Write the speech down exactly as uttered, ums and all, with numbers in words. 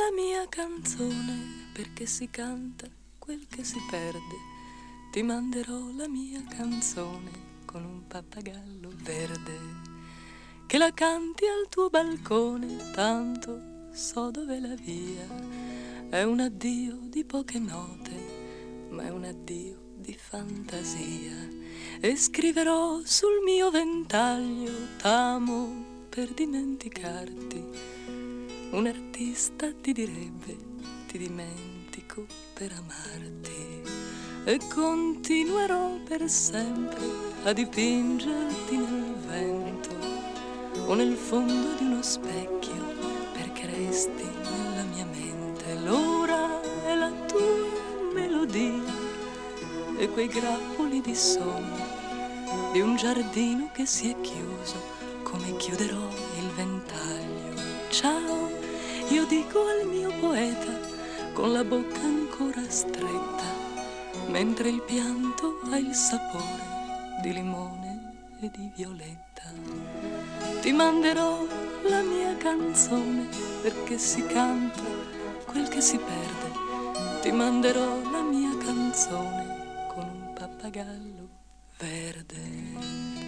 la mia canzone, perché si canta quel che si perde. Ti manderò la mia canzone con un pappagallo verde, che la canti al tuo balcone, tanto so dove la via. È un addio di poche note, ma è un addio di fantasia. E scriverò sul mio ventaglio, t'amo per dimenticarti. Un artista ti direbbe, ti dimentico per amarti. E continuerò per sempre a dipingerti nel vento o nel fondo di uno specchio, perché resti nella mia mente. L'ora è la tua melodia e quei grappoli di sonno di un giardino che si è chiuso, come chiuderò il ventaglio. Ciao, io dico al mio poeta, con la bocca ancora stretta, mentre il pianto ha il sapore di limone e di violetta. Ti manderò la mia canzone, perché si canta quel che si perde. Ti manderò la mia canzone con un pappagallo verde.